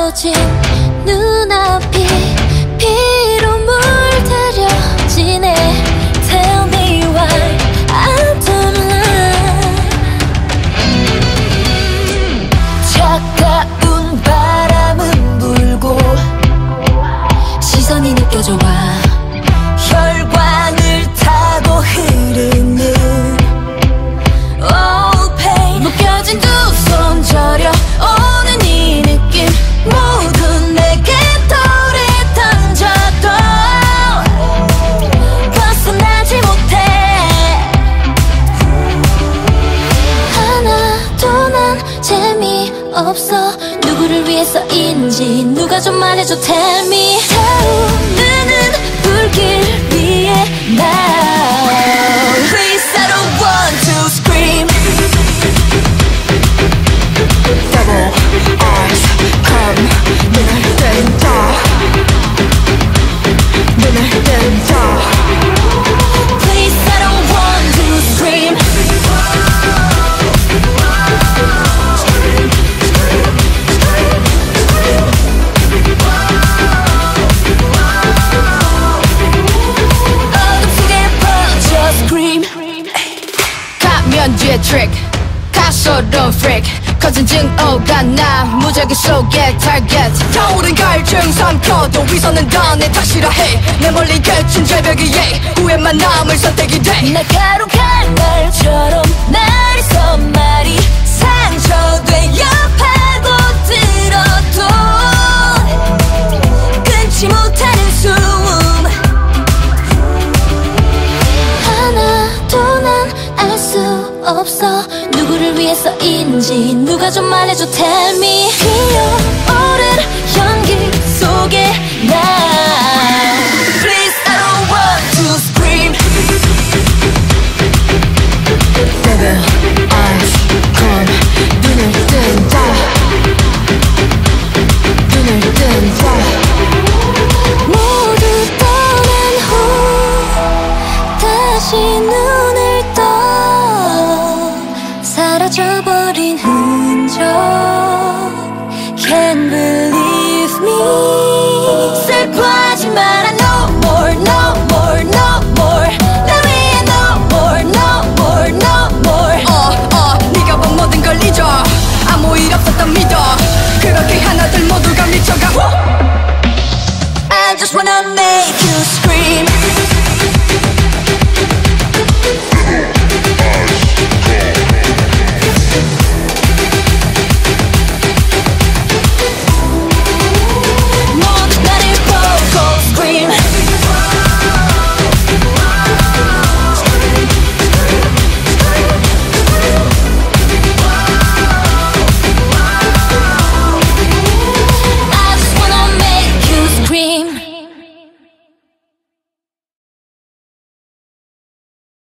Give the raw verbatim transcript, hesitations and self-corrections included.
가려진 눈앞이 피로 물들여지네. Tell me why I don't lie. 차가운 바람은 불고 시선이 느껴져 와. 혈관을 타고 흐르는 oh pain. 묶여진 두 손 저려오는 이 느낌 모두 내게 돌을 던져도 벗어나지 못해. 하나도 난 재미없어. 누구를 위해서인지 누가 좀 말해줘. Tell me. 타오르는 불길 위에 now. Please I don't want to scream. Double eyes come. 눈을 뜬다. 눈을 뜬다. Please I don't want to scream. 가면뒤에 트릭 가소로운 freak 거진 증오가 나 무작위 속의 target. 타오른 갈증 삼켜도 위선은 다 내 탓이라 해. 내 멀리 겹친 절벽 위에 후회만 남을 선택이 돼. 날카로운 칼날처럼 날에서 말이 상처되어 파고들어도 끊지 못하는 숨. 하나도 난 알 수 없어. 누구를 위해서인지 누가 좀 말해줘. Tell me. 피어오른 연기 속에 now. Please I don't want to scream. Double eyes come. 눈을 뜬다. 눈을 뜬다. 모두 떠난 후 다시 눈을 떠 사라져버